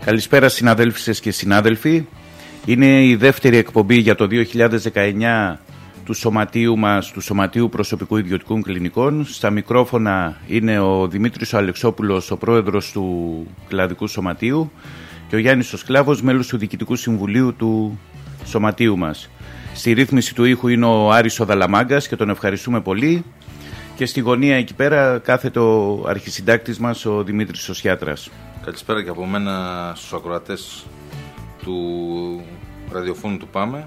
Καλησπέρα συναδέλφισες και συνάδελφοι. Είναι η δεύτερη εκπομπή για το 2019 του Σωματείου μας, του Σωματείου Προσωπικού Ιδιωτικών Κλινικών. Στα μικρόφωνα είναι ο Δημήτρης ο Αλεξόπουλος, ο πρόεδρος του Κλαδικού Σωματείου, και ο Γιάννης ο Σκλάβος, μέλος του Διοικητικού Συμβουλίου του Σωματείου μας. Στη ρύθμιση του ήχου είναι ο Άρης ο Δαλαμάγκας και τον ευχαριστούμε πολύ. Και στη γωνία εκεί πέρα κάθεται ο αρχισυντάκτης μας, ο Δημήτρης ο Σιάτρας. Καλησπέρα και από μένα στους ακροατές του ραδιοφώνου του ΠΑΜΕ.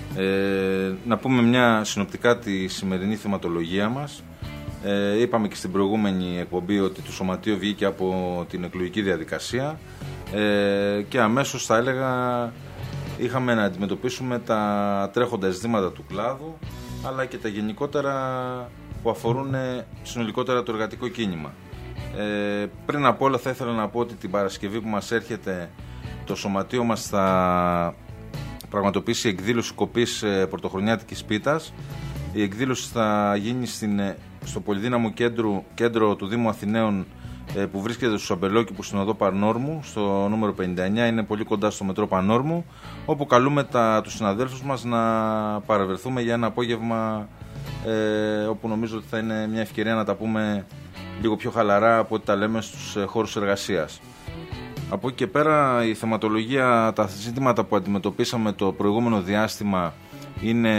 Να πούμε μια συνοπτικά τη σημερινή θεματολογία μας. Είπαμε και στην προηγούμενη εκπομπή ότι το Σωματείο βγήκε από την εκλογική διαδικασία και αμέσως θα έλεγα είχαμε να αντιμετωπίσουμε τα τρέχοντα ζητήματα του κλάδου, αλλά και τα γενικότερα που αφορούν συνολικότερα το εργατικό κίνημα. Πριν από όλα θα ήθελα να πω ότι την Παρασκευή που μας έρχεται το Σωματείο μας θα πραγματοποιήσει εκδήλωση κοπής πρωτοχρονιάτικης πίτας. Η εκδήλωση θα γίνει στο πολυδύναμο κέντρο του Δήμου Αθηναίων που βρίσκεται στους Αμπελόκηπους στην οδό Πανόρμου, στο νούμερο 59, είναι πολύ κοντά στο μετρό Πανόρμου, όπου καλούμε τους συναδέλφους μας να παρευρεθούμε για ένα απόγευμα όπου νομίζω ότι θα είναι μια ευκαιρία να τα πούμε λίγο πιο χαλαρά από ό,τι τα λέμε στους χώρους εργασίας. Από εκεί και πέρα η θεματολογία, τα ζήτηματα που αντιμετωπίσαμε το προηγούμενο διάστημα είναι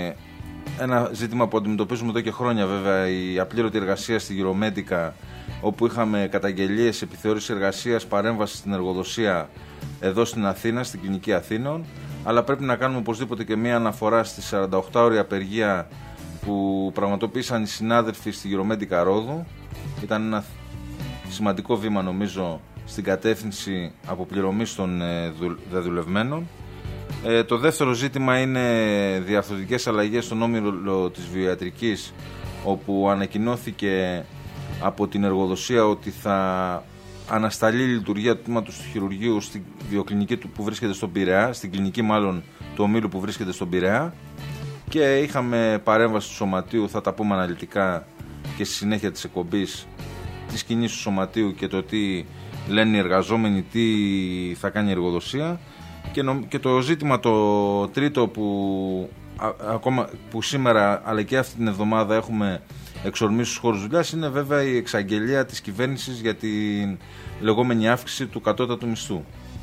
ένα ζήτημα που αντιμετωπίζουμε εδώ και χρόνια, βέβαια, η απλήρωτη εργασία στη Euromedica, όπου είχαμε καταγγελίες επιθεώρησης εργασίας, παρέμβαση στην εργοδοσία εδώ στην Αθήνα, στην Κλινική Αθήνων, αλλά πρέπει να κάνουμε οπωσδήποτε και μία αναφορά στη 48ωρη απεργία που πραγματοποίησαν οι συνάδελφοι στη Euromedica Ρόδου. Ήταν ένα σημαντικό βήμα, νομίζω, στην κατεύθυνση αποπληρωμής των διαδουλευμένων. Το δεύτερο ζήτημα είναι διαρθρωτικές αλλαγές στον όμιλο της βιοιατρικής, όπου ανακοινώθηκε από την εργοδοσία ότι θα ανασταλεί η λειτουργία του τμήματος του χειρουργείου στην βιοκλινική του που βρίσκεται στον Πειραιά, στην κλινική μάλλον του ομίλου που βρίσκεται στον Πειραιά, και είχαμε παρέμβαση του Σωματείου, θα τα πούμε αναλυτικά και στη συνέχεια της εκπομπής, της κινήσης του Σωματείου και το τι λένε οι εργαζόμενοι, τι θα κάνει η εργοδοσία. Και το ζήτημα το τρίτο που σήμερα αλλά και αυτή την εβδομάδα έχουμε εξορμήσει στους χώρους δουλειάς είναι βέβαια η εξαγγελία της κυβέρνησης για την λεγόμενη αύξηση του κατώτατου μισθού.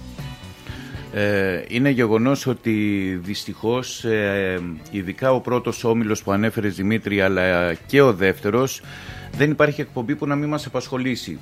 Είναι γεγονός ότι δυστυχώς ειδικά ο πρώτος όμιλος που ανέφερες, Δημήτρη, αλλά και ο δεύτερος, δεν υπάρχει εκπομπή που να μην μας απασχολήσει.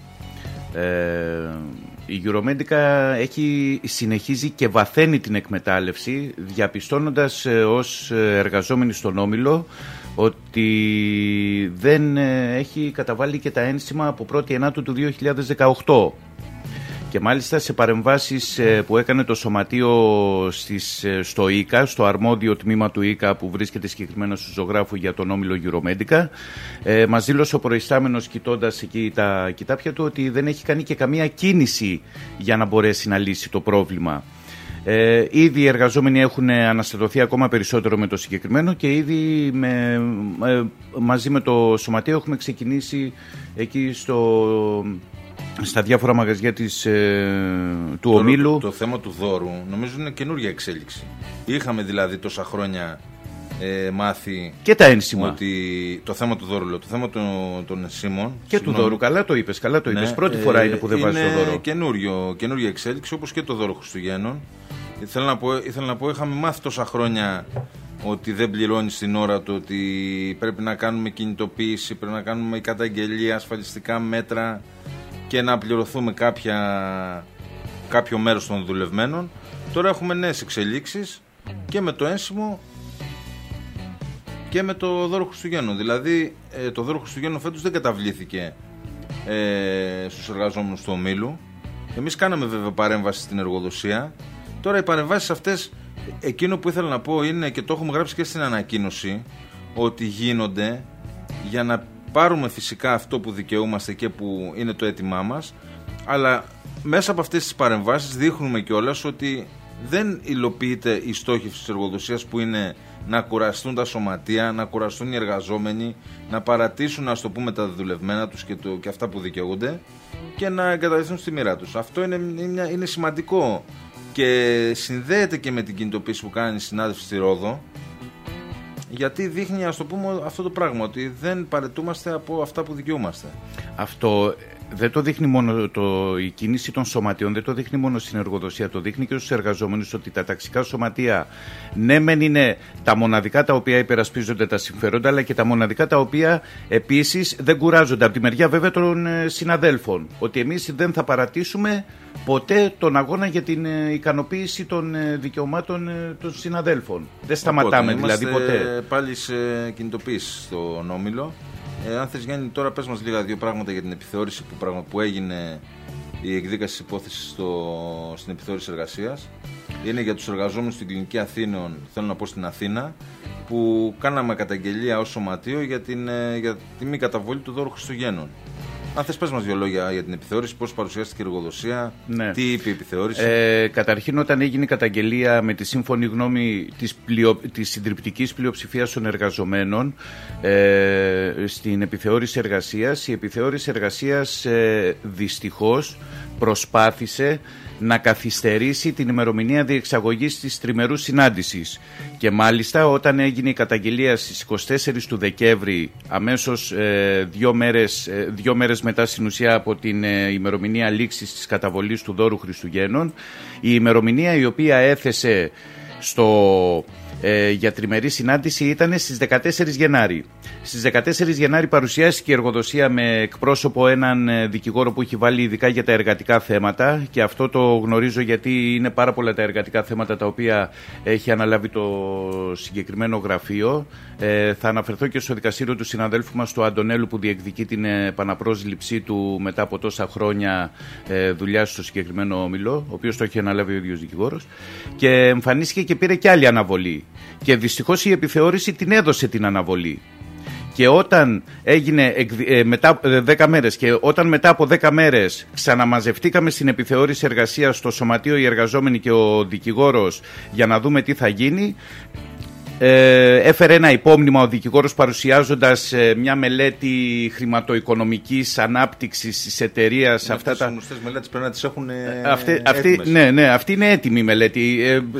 Η Euromedica συνεχίζει και βαθαίνει την εκμετάλλευση, διαπιστώνοντας ως εργαζόμενοι στον όμιλο ότι δεν έχει καταβάλει και τα ένσημα από 1η Ιανουαρίου του 2018. Και μάλιστα σε παρεμβάσεις που έκανε το Σωματείο στο ΙΚΑ, στο αρμόδιο τμήμα του ΙΚΑ που βρίσκεται συγκεκριμένα στο ζωγράφου για τον όμιλο Euromedica, μας δήλωσε ο προϊστάμενος, κοιτώντας εκεί τα κοιτάπια του, ότι δεν έχει κάνει και καμία κίνηση για να μπορέσει να λύσει το πρόβλημα. Ήδη οι εργαζόμενοι έχουν αναστατωθεί ακόμα περισσότερο με το συγκεκριμένο και ήδη μαζί με το Σωματείο έχουμε ξεκινήσει εκεί στα διάφορα μαγαζιά του ομίλου. Το θέμα του δώρου νομίζω είναι καινούργια εξέλιξη. Είχαμε δηλαδή τόσα χρόνια μάθει και τα ένσημα. Ότι το θέμα του δώρου, το θέμα των ενσύμων και του δώρου, καλά το είπες. Ναι, πρώτη φορά είναι που δεν βάζει το δώρο. Καινούργια εξέλιξη, όπως και το δώρο Χριστουγέννων. Ήθελα να πω, είχαμε μάθει τόσα χρόνια ότι δεν πληρώνει στην ώρα του, ότι πρέπει να κάνουμε κινητοποίηση, πρέπει να κάνουμε καταγγελία, ασφαλιστικά μέτρα και να πληρωθούμε κάποιο μέρος των δουλευμένων. Τώρα έχουμε νέες εξελίξεις και με το ένσημο και με το δώρο Χριστουγέννων. Δηλαδή το δώρο Χριστουγέννων φέτος δεν καταβλήθηκε στους εργαζόμενους του ομίλου. Εμείς κάναμε βέβαια παρέμβαση στην εργοδοσία. Τώρα οι παρεμβάσεις αυτές, εκείνο που ήθελα να πω είναι, και το έχουμε γράψει και στην ανακοίνωση, ότι γίνονται για να πάρουμε φυσικά αυτό που δικαιούμαστε και που είναι το αίτημά μας, αλλά μέσα από αυτές τις παρεμβάσεις δείχνουμε κιόλας ότι δεν υλοποιείται η στόχευση της εργοδοσίας, που είναι να κουραστούν τα σωματεία, να κουραστούν οι εργαζόμενοι, να παρατήσουν, ας το πούμε, τα δουλευμένα τους και αυτά που δικαιούνται και να εγκαταλειφθούν στη μοίρα τους. Αυτό είναι σημαντικό και συνδέεται και με την κινητοποίηση που κάνει η συνάδελφη στη Ρόδο, γιατί δείχνει, ας το πούμε, αυτό το πράγμα, ότι δεν παρετούμαστε από αυτά που δικαιούμαστε. Αυτό δεν το δείχνει μόνο η κίνηση των σωματείων, δεν το δείχνει μόνο στην εργοδοσία, το δείχνει και στους εργαζόμενους, ότι τα ταξικά σωματεία ναι μεν είναι τα μοναδικά τα οποία υπερασπίζονται τα συμφέροντα, αλλά και τα μοναδικά τα οποία επίσης δεν κουράζονται. Από τη μεριά βέβαια των συναδέλφων, ότι εμείς δεν θα παρατήσουμε ποτέ τον αγώνα για την ικανοποίηση των δικαιωμάτων των συναδέλφων. Δεν σταματάμε. Οπότε, δηλαδή ποτέ. Πάλι σε κινητοποίηση στον Όμιλο. Αν θες, Γιάννη, τώρα πες μας λίγα δύο πράγματα για την επιθεώρηση που έγινε, η εκδίκαση της υπόθεσης στην επιθεώρηση εργασίας. Είναι για τους εργαζόμενους στην Κλινική Αθήνων, θέλω να πω στην Αθήνα, που κάναμε καταγγελία ως σωματείο για τη μη καταβολή του δώρου Χριστουγέννων. Αν θες, πες μας δύο λόγια για την επιθεώρηση, πώς παρουσιάστηκε η εργοδοσία, ναι. Τι είπε η επιθεώρηση. Καταρχήν, όταν έγινε η καταγγελία με τη σύμφωνη γνώμη της συντριπτικής πλειοψηφίας των εργαζομένων στην επιθεώρηση εργασίας, η επιθεώρηση εργασίας δυστυχώς προσπάθησε να καθυστερήσει την ημερομηνία διεξαγωγής της τριμερούς συνάντησης. Και μάλιστα όταν έγινε η καταγγελία στις 24 του Δεκέμβρη, αμέσως δύο μέρες μετά στην ουσία από την ημερομηνία λήξης της καταβολής του δώρου Χριστουγέννων, η ημερομηνία η οποία έθεσε για τριμερή συνάντηση ήταν στις 14 Γενάρη. Στις 14 Γενάρη παρουσιάστηκε η εργοδοσία με εκπρόσωπο έναν δικηγόρο που έχει βάλει ειδικά για τα εργατικά θέματα, και αυτό το γνωρίζω γιατί είναι πάρα πολλά τα εργατικά θέματα τα οποία έχει αναλάβει το συγκεκριμένο γραφείο. Θα αναφερθώ και στο δικαστήριο του συναδέλφου μας, του Αντωνέλου, που διεκδικεί την επαναπρόσληψή του μετά από τόσα χρόνια δουλειά στο συγκεκριμένο όμιλο, ο οποίος το έχει αναλάβει ο ίδιος δικηγόρος, και εμφανίστηκε και πήρε και άλλη αναβολή. Και δυστυχώς η επιθεώρηση την έδωσε την αναβολή. Και όταν έγινε μετά 10 μέρες και όταν μετά από 10 μέρες ξαναμαζευτήκαμε στην επιθεώρηση εργασίας στο σωματείο οι εργαζόμενοι και ο δικηγόρος για να δούμε τι θα γίνει, έφερε ένα υπόμνημα ο δικηγόρος παρουσιάζοντας μια μελέτη χρηματοοικονομικής ανάπτυξης της εταιρείας. Αυτές οι γνωστές μελέτες πρέπει να τις έχουν Ναι, αυτή είναι έτοιμη η μελέτη.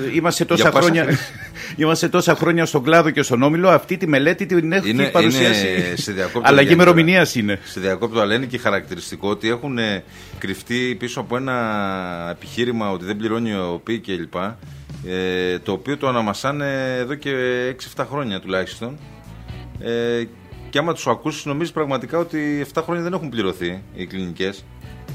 Είμαστε τόσα χρόνια στον κλάδο και στον όμιλο. Αυτή τη μελέτη την έχει παρουσιάσει. Αλλαγή ημερομηνίας είναι. Σε διακόπτω, αλλά είναι και χαρακτηριστικό ότι έχουν κρυφτεί πίσω από ένα επιχείρημα ότι δεν πληρώνει ο ΟΠΗ κλπ. Το οποίο το αναμασάνε εδώ και 6-7 χρόνια τουλάχιστον, και άμα τους ακούσεις νομίζεις πραγματικά ότι 7 χρόνια δεν έχουν πληρωθεί οι κλινικές.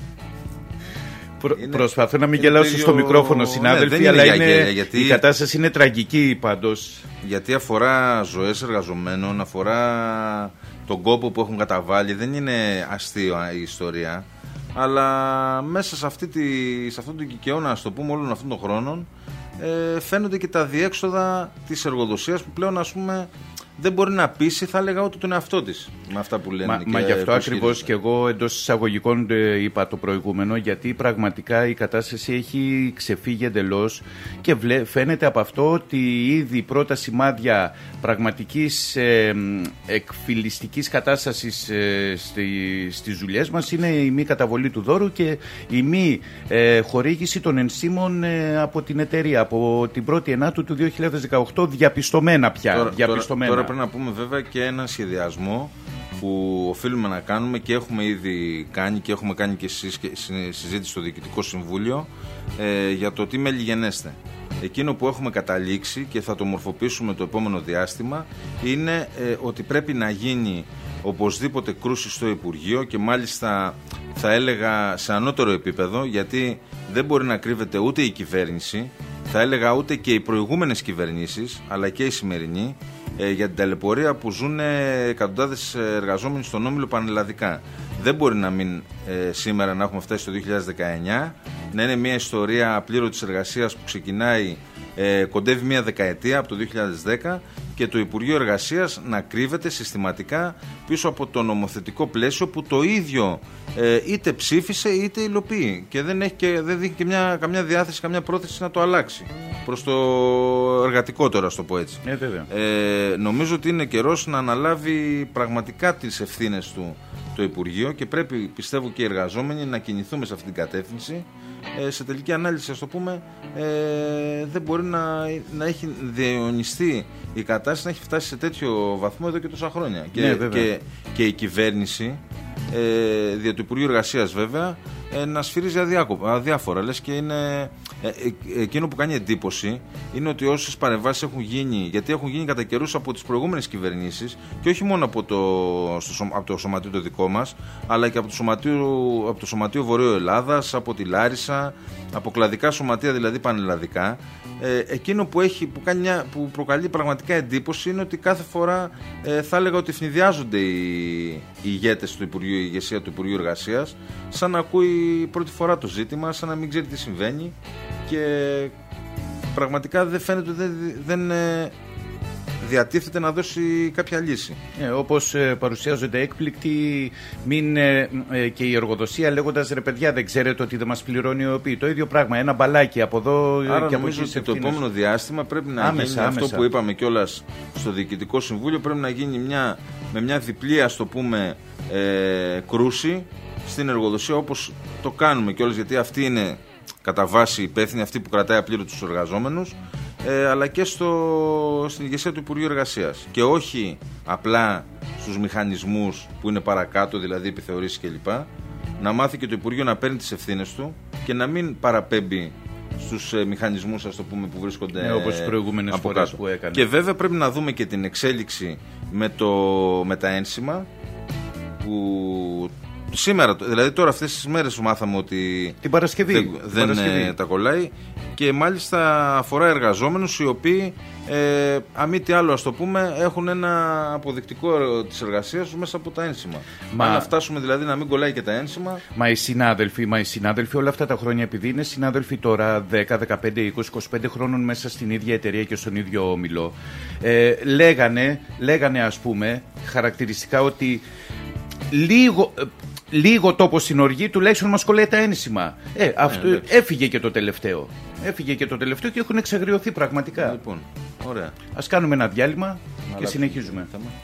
Προσπαθώ να μην γελάσω στο μικρόφωνο, συνάδελφοι, αλλά γιατί η κατάσταση είναι τραγική πάντως. Γιατί αφορά ζωές εργαζομένων, αφορά τον κόπο που έχουν καταβάλει, δεν είναι αστείο η ιστορία, αλλά μέσα σε αυτόν τον κικαιώνα, ας το πούμε, όλων αυτών των χρόνων, φαίνονται και τα διέξοδα της εργοδοσίας που πλέον, ας πούμε, δεν μπορεί να πείσει, θα έλεγα, ούτε τον εαυτό της με αυτά που λένε. Μα γι' αυτό ακριβώς και εγώ εντός εισαγωγικών είπα το προηγούμενο, γιατί πραγματικά η κατάσταση έχει ξεφύγει εντελώς και φαίνεται από αυτό ότι ήδη η πρώτα σημάδια πραγματικής εκφυλιστικής κατάστασης στις δουλειές μας είναι η μη καταβολή του δώρου και η μη χορήγηση των ενσύμων από την εταιρεία από την 1η Ενάτου του 2018, διαπιστωμένα πια. Τώρα πρέπει να πούμε βέβαια και ένα σχεδιασμό που οφείλουμε να κάνουμε και έχουμε ήδη κάνει και έχουμε κάνει και συζήτηση στο Διοικητικό Συμβούλιο για το τι μελιγενέστε. Εκείνο που έχουμε καταλήξει και θα το μορφοποιήσουμε το επόμενο διάστημα είναι ότι πρέπει να γίνει οπωσδήποτε κρούση στο Υπουργείο, και μάλιστα θα έλεγα σε ανώτερο επίπεδο, γιατί δεν μπορεί να κρύβεται ούτε η κυβέρνηση, θα έλεγα ούτε και οι προηγούμενες κυβερνήσεις, αλλά και η σημερινή, για την ταλαιπωρία που ζουν εκατοντάδες εργαζόμενοι στον Όμιλο πανελλαδικά. Δεν μπορεί να μην σήμερα να έχουμε φτάσει στο 2019, να είναι μια ιστορία απλήρωτης εργασίας που ξεκινάει, κοντεύει μια δεκαετία από το 2010 και το Υπουργείο Εργασίας να κρύβεται συστηματικά πίσω από το νομοθετικό πλαίσιο που το ίδιο είτε ψήφισε είτε υλοποιεί και δεν δείχνει και καμιά διάθεση, καμιά πρόθεση να το αλλάξει προς το εργατικό τώρα, ας το πω έτσι. Νομίζω ότι είναι καιρός να αναλάβει πραγματικά τις ευθύνες του το Υπουργείο και πρέπει, πιστεύω, και οι εργαζόμενοι να κινηθούμε σε αυτή την κατεύθυνση. Σε τελική ανάλυση, ας το πούμε, δεν μπορεί να έχει διαιωνιστεί η κατάσταση, να έχει φτάσει σε τέτοιο βαθμό εδώ και τόσα χρόνια. Και η κυβέρνηση, δια του Υπουργείου Εργασίας βέβαια, να σφυρίζει αδιάφορα. Λες και είναι, εκείνο που κάνει εντύπωση είναι ότι όσες παρεμβάσεις έχουν γίνει, γιατί έχουν γίνει κατά καιρούς από τις προηγούμενες κυβερνήσεις και όχι μόνο από το σωματείο το δικό μας, αλλά και από το σωματείο Βορείου Ελλάδας, από τη Λάρισα, από κλαδικά σωματεία δηλαδή πανελλαδικά. Εκείνο που προκαλεί πραγματικά εντύπωση είναι ότι κάθε φορά θα έλεγα ότι ευνηδιάζονται οι ηγέτες του Υπουργείου, η ηγεσία του Υπουργείου Εργασίας, σαν να ακούει πρώτη φορά το ζήτημα, σαν να μην ξέρει τι συμβαίνει και πραγματικά δεν φαίνεται ότι δεν διατίθεται να δώσει κάποια λύση. Όπως παρουσιάζονται έκπληκτοι και η εργοδοσία λέγοντας ρε παιδιά, δεν ξέρετε ότι δεν μας πληρώνει ο ΟΠΗ. Το ίδιο πράγμα, ένα μπαλάκι από εδώ άρα και από εκεί. Νομίζω ότι το επόμενο διάστημα πρέπει να γίνει αυτό που είπαμε κιόλας στο Διοικητικό Συμβούλιο, πρέπει να γίνει με μια διπλή, ας το πούμε, κρούση στην εργοδοσία, όπως το κάνουμε κιόλας, γιατί αυτή είναι κατά βάση υπεύθυνη, αυτή που κρατάει απλήρωτους τους εργαζόμενους, αλλά και στην ηγεσία του Υπουργείου Εργασίας και όχι απλά στους μηχανισμούς που είναι παρακάτω, δηλαδή επιθεωρήσεις κλπ. Να μάθει και το Υπουργείο να παίρνει τις ευθύνες του και να μην παραπέμπει στους μηχανισμούς, ας το πούμε, που βρίσκονται όπως τις προηγούμενες φορές που έκανε. Και βέβαια πρέπει να δούμε και την εξέλιξη με τα ένσημα που σήμερα, δηλαδή τώρα αυτές τις μέρες που μάθαμε ότι την Παρασκευή δεν τα κολλάει και μάλιστα αφορά εργαζόμενους οι οποίοι αν μη τι άλλο, ας το πούμε, έχουν ένα αποδεικτικό της εργασίας μέσα από τα ένσημα. Αν φτάσουμε δηλαδή να μην κολλάει και τα ένσημα. Μα οι συνάδελφοι όλα αυτά τα χρόνια, επειδή είναι συνάδελφοι τώρα 10, 15, 20, 25 χρόνων μέσα στην ίδια εταιρεία και στον ίδιο όμιλο, λέγανε ας πούμε χαρακτηριστικά ότι λίγο τόπο στην οργή τουλάχιστον μας κολλάει τα ένσημα. Έφυγε και το τελευταίο. Και έχουν εξαγριωθεί πραγματικά. Λοιπόν, ωραία. Ας κάνουμε ένα διάλειμμα και συνεχίζουμε.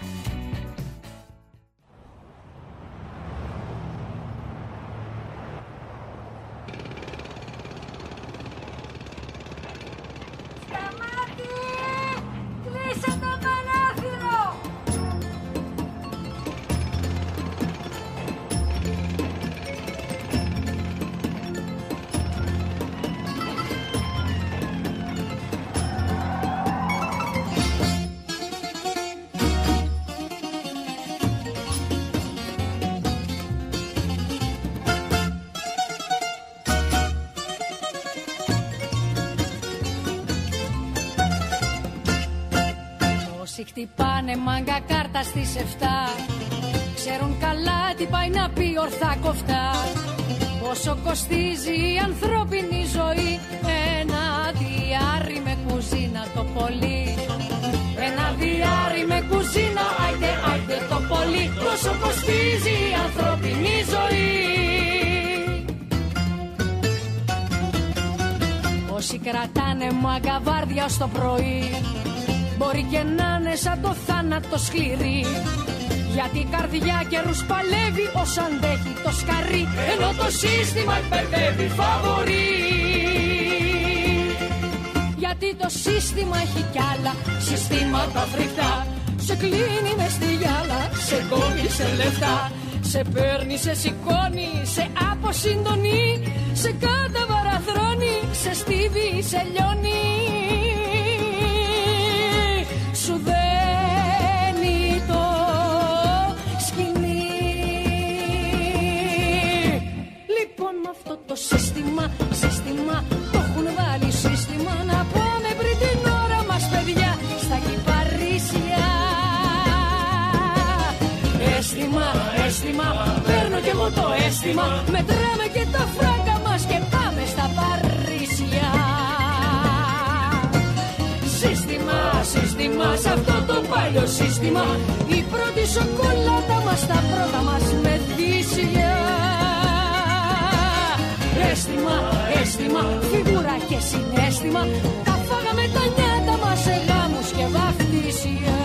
Χτυπάνε μάγκα κάρτα στις 7. Ξέρουν καλά τι πάει να πει ορθά κοφτά. Πόσο κοστίζει η ανθρώπινη ζωή. Ένα διάρρη με κουζίνα το πολύ. Ένα διάρρη με κουζίνα, άιντε το πολύ. Πόσο κοστίζει η ανθρώπινη ζωή. Όσοι κρατάνε μάγκα βάρδια ως το πρωί, μπορεί και να είναι σαν το θάνατο σκληρή, γιατί η καρδιά καιρούς παλεύει όσο αντέχει το σκαρί, ενώ το σύστημα υπερβεύει φαβορί. Γιατί το σύστημα έχει κι άλλα συστήματα φρικτά. Σε κλείνει μες στη γυάλα, σε κόβει σε λεφτά. Σε παίρνει, σε σηκώνει, σε αποσυντονεί. Σε καταβαραχρώνει, σε στίβει, σε λιώνει. Σου δένει το σκηνή. Λοιπόν με αυτό το σύστημα το έχουν βάλει σύστημα. Να πάμε πριν την ώρα μας παιδιά στα κυπαρίσια. Αίσθημα, παίρνω κι εγώ το αίσθημα. Μετράμε και τα φράγκα μας και πάμε στα Παρίσια. Σύστημα σύστημα, σε αυτό το παλιό σύστημα. Η πρώτη σοκολάτα μας, τα πρώτα μας μεθύσια. Αίσθημα, αίσθημα, φιγούρα και συναίσθημα. Τα φάγαμε τα νιάτα μας σε γάμους και βαφτίσια.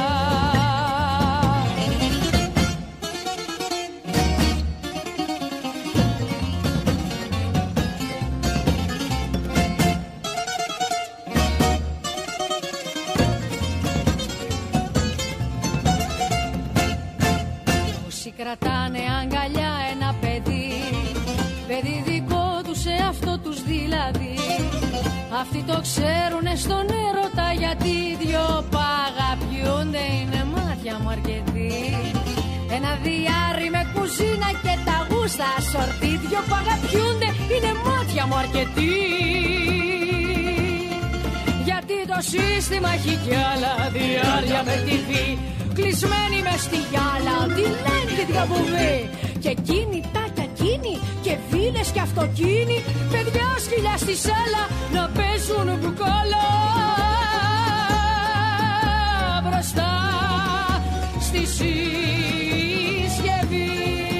Κρατάνε αγκαλιά ένα παιδί, παιδί δικό τους σε αυτό τους δηλαδή. Αυτοί το ξέρουνε στον έρωτα, γιατί δυο παγαπιούνται, είναι μάτια μου αρκετοί. Ένα διάρρη με κουζίνα και τα γούστα σορτί, δυο παγαπιούνται, είναι μάτια μου αρκετοί. Γιατί το σύστημα έχει κι άλλα διάρρια με TV, κλεισμένοι μες στη γυάλα, ό,τι λένε και διαβουβή. Και εκείνη, τάκια εκείνη, και βίλες και αυτοκίνη, παιδιά σκυλιά στη σάλα να παίζουν μπουκάλα. Μπροστά στη συσκευή.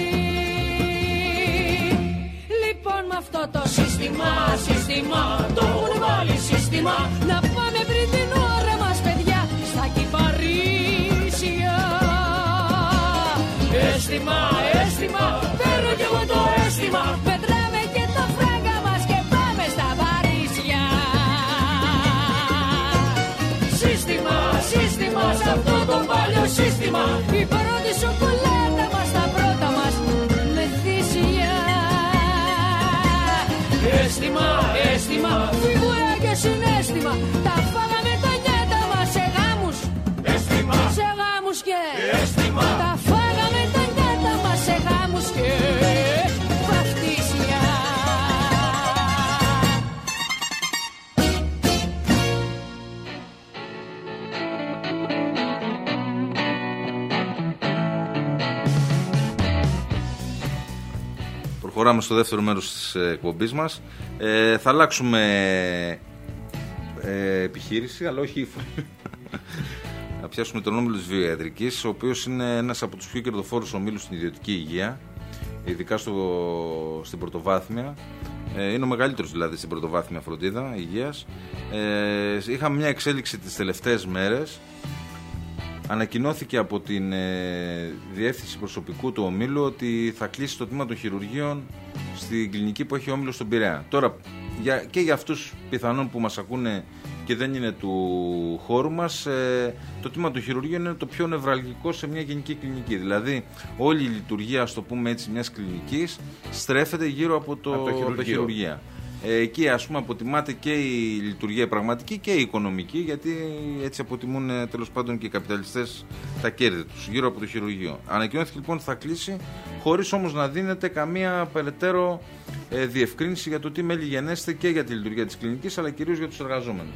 Λοιπόν με αυτό το σύστημα, σύστημα, το έχουν βάλει σύστημα. Να πάμε πριν την ώρα μας παιδιά στα κυπαρίσια. Αίσθημα, αίσθημα, παίρνω κι εγώ το αίσθημα. Μετράμε και τα φράγκα μας και πάμε στα Παρίσια. Σύστημα, σύστημα, σε αυτό το παλιό σύστημα. Η πρώτη σοκολάτα μας, τα πρώτα μας μεθύσια. Αίσθημα, αίσθημα, φιγούρα και συναίσθημα. Τα φάγαμε τα νιάτα μας σε γάμους, αίσθημα, σε γάμους και αίσθημα. Τα φάγαμε τα νιάτα μας σε γάμους και βαφτίσια. Προχωράμε στο δεύτερο μέρος της εκπομπής μας. Θα αλλάξουμε επιχείρηση, αλλά όχι θα πιάσουμε τον όμιλο της βιοιατρικής, ο οποίος είναι ένας από τους πιο κερδοφόρους ομίλους στην ιδιωτική υγεία, ειδικά στην πρωτοβάθμια. Είναι ο μεγαλύτερος δηλαδή στην πρωτοβάθμια φροντίδα υγείας. Είχαμε μια εξέλιξη τις τελευταίες μέρες. Ανακοινώθηκε από την διεύθυνση προσωπικού του ομίλου ότι θα κλείσει το τμήμα των χειρουργείων στην κλινική που έχει ο όμιλος στον Πειραιά. Τώρα, και για αυτούς πιθανόν που μας ακούνε και δεν είναι του χώρου μας, το τμήμα των χειρουργείων είναι το πιο νευραλγικό σε μια γενική κλινική. Δηλαδή, όλη η λειτουργία, ας το πούμε έτσι, μιας κλινικής στρέφεται γύρω από τα χειρουργεία. Εκεί ας πούμε αποτιμάται και η λειτουργία πραγματική και η οικονομική, γιατί έτσι αποτιμούν τέλος πάντων και οι καπιταλιστές τα κέρδη τους γύρω από το χειρουργείο. Ανακοινώθηκε λοιπόν ότι θα κλείσει, χωρίς όμως να δίνεται καμία περαιτέρω διευκρίνηση για το τι μέλη γενέστε και για τη λειτουργία της κλινικής, αλλά κυρίως για τους εργαζόμενους.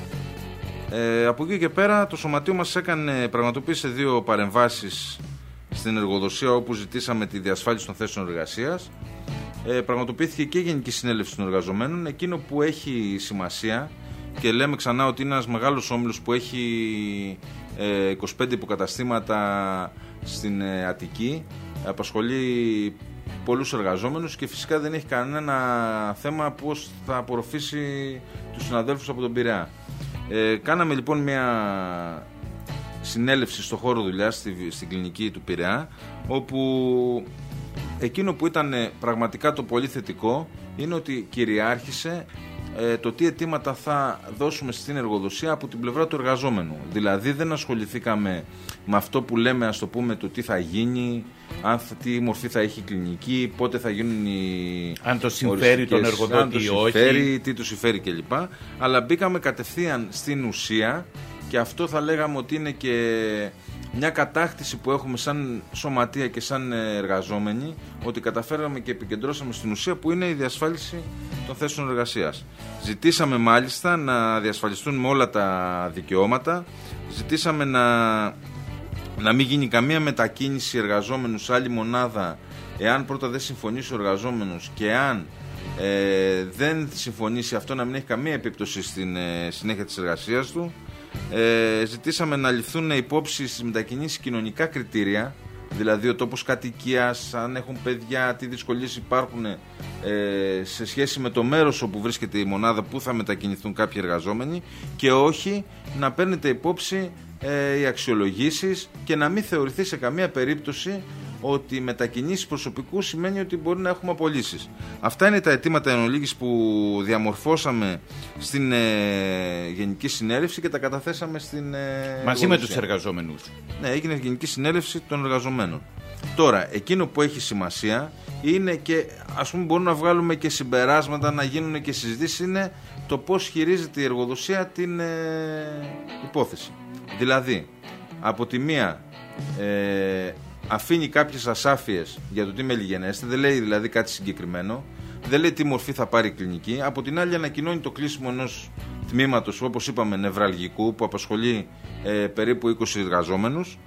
Από εκεί και πέρα το σωματείο μας πραγματοποίησε 2 παρεμβάσεις στην εργοδοσία, όπου ζητήσαμε τη διασφάλιση των θέσεων εργασίας. Πραγματοποιήθηκε και η Γενική Συνέλευση των Εργαζομένων. Εκείνο που έχει σημασία, και λέμε ξανά ότι είναι ένας μεγάλος όμιλος που έχει 25 υποκαταστήματα στην Αττική, απασχολεί πολλούς εργαζόμενους και φυσικά δεν έχει κανένα θέμα πώς θα απορροφήσει τους συναδέλφους από τον Πειραιά. Κάναμε λοιπόν μια συνέλευση στο χώρο δουλειάς στην κλινική του Πειραιά, όπου εκείνο που ήταν πραγματικά το πολύ θετικό είναι ότι κυριάρχησε το τι αιτήματα θα δώσουμε στην εργοδοσία από την πλευρά του εργαζόμενου. Δηλαδή δεν ασχοληθήκαμε με αυτό που λέμε, ας το πούμε, το τι θα γίνει, τι μορφή θα έχει η κλινική, πότε θα γίνουν οι αν το συμφέρει τον εργοδότη ή όχι, τι του συμφέρει κλπ. Αλλά μπήκαμε κατευθείαν στην ουσία, και αυτό θα λέγαμε ότι είναι και μια κατάκτηση που έχουμε σαν σωματεία και σαν εργαζόμενοι, ότι καταφέραμε και επικεντρώσαμε στην ουσία, που είναι η διασφάλιση των θέσεων εργασίας. Ζητήσαμε μάλιστα να διασφαλιστούν με όλα τα δικαιώματα, ζητήσαμε να μην γίνει καμία μετακίνηση εργαζόμενου σε άλλη μονάδα εάν πρώτα δεν συμφωνήσει ο εργαζόμενος, και αν δεν συμφωνήσει αυτό να μην έχει καμία επίπτωση στην συνέχεια της εργασίας του. ζητήσαμε να ληφθούν υπόψη στις μετακινήσεις κοινωνικά κριτήρια, δηλαδή ο τόπος κατοικίας, αν έχουν παιδιά, τι δυσκολίες υπάρχουν σε σχέση με το μέρος όπου βρίσκεται η μονάδα που θα μετακινηθούν κάποιοι εργαζόμενοι, και όχι να παίρνετε υπόψη οι αξιολογήσεις και να μην θεωρηθεί σε καμία περίπτωση ότι μετακινήσεις προσωπικού σημαίνει ότι μπορεί να έχουμε απολύσεις. Αυτά είναι τα αιτήματα εν ολίγης που διαμορφώσαμε στην Γενική Συνέλευση και τα καταθέσαμε στην μαζί με τους εργαζόμενους. Ναι, έγινε Γενική Συνέλευση των Εργαζομένων. Τώρα, εκείνο που έχει σημασία είναι, και ας πούμε μπορούμε να βγάλουμε και συμπεράσματα, να γίνουν και συζητήσεις, είναι το πώς χειρίζεται η εργοδοσία την υπόθεση. Δηλαδή, από τη μία αφήνει κάποιες ασάφειες για το τι μελιγενέστε, δεν λέει δηλαδή κάτι συγκεκριμένο, δεν λέει τι μορφή θα πάρει η κλινική. Από την άλλη, ανακοινώνει το κλείσιμο ενός τμήματος, όπως είπαμε, νευραλγικού, που απασχολεί περίπου 20 εργαζόμενους,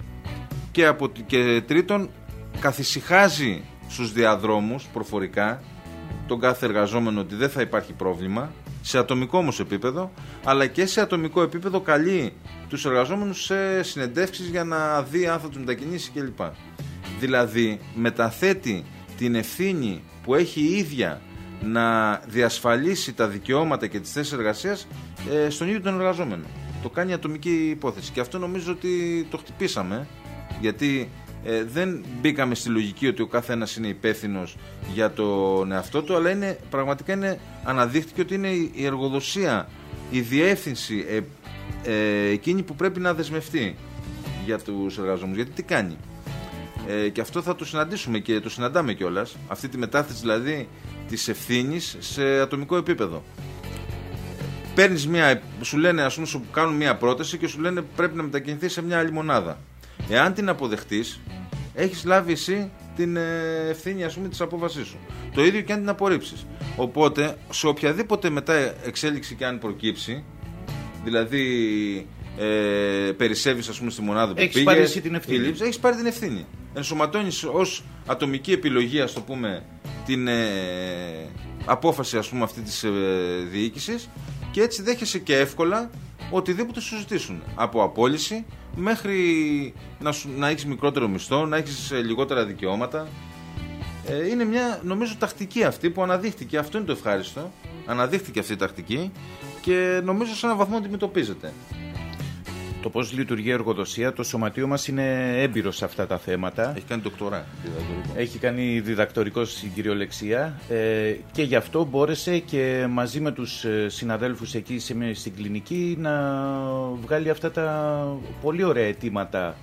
και τρίτον, καθησυχάζει στους διαδρόμους προφορικά τον κάθε εργαζόμενο ότι δεν θα υπάρχει πρόβλημα, σε ατομικό όμως επίπεδο, αλλά και σε ατομικό επίπεδο καλεί τους εργαζόμενους σε συνεντεύξεις για να δει αν θα τους μετακινήσει κλπ. Δηλαδή μεταθέτει την ευθύνη που έχει η ίδια να διασφαλίσει τα δικαιώματα και τις θέσεις εργασίας στον ίδιο τον εργαζόμενο. Το κάνει ατομική υπόθεση, και αυτό νομίζω ότι το χτυπήσαμε, γιατί δεν μπήκαμε στη λογική ότι ο καθένας είναι υπεύθυνος για τον εαυτό του, αλλά πραγματικά αναδείχθηκε ότι είναι η εργοδοσία, η διεύθυνση εκείνη που πρέπει να δεσμευτεί για τους εργαζόμενους. Γιατί τι κάνει, και αυτό θα το συναντήσουμε και το συναντάμε κιόλας, αυτή τη μετάθεση δηλαδή της ευθύνης σε ατομικό επίπεδο. Παίρνεις σου λένε, ας πούμε, σου κάνουν μια πρόταση και σου λένε πρέπει να μετακινηθεί σε μια άλλη μονάδα. Εάν την αποδεχτείς, έχεις λάβει εσύ την ευθύνη, ας πούμε, της απόφασής σου. Το ίδιο και αν την απορρίψεις. Οπότε, σε οποιαδήποτε μετά εξέλιξη και αν προκύψει, δηλαδή περισσεύεις, ας πούμε, στη μονάδα που έχεις πάρει εσύ την ευθύνη. Έχεις πάρει την ευθύνη. Ενσωματώνεις ως ατομική επιλογή, ας το πούμε, την απόφαση, ας πούμε, αυτή της διοίκησης, και έτσι δέχεσαι και εύκολα οτιδήποτε σου ζητήσουν. Από απόλυση μέχρι να έχεις μικρότερο μισθό, να έχεις λιγότερα δικαιώματα. Είναι μια, νομίζω, τακτική αυτή που αναδείχθηκε. Αυτό είναι το ευχάριστο. Αναδείχθηκε αυτή η τακτική και νομίζω σε έναν βαθμό αντιμετωπίζεται. Το πώς λειτουργεί η εργοδοσία, το σωματείο μας είναι έμπειρο σε αυτά τα θέματα. Έχει κάνει διδακτορικό. Έχει κάνει διδακτορικό στην κυριολεξία, και γι' αυτό μπόρεσε και μαζί με τους συναδέλφους εκεί στην κλινική να βγάλει αυτά τα πολύ ωραία αιτήματα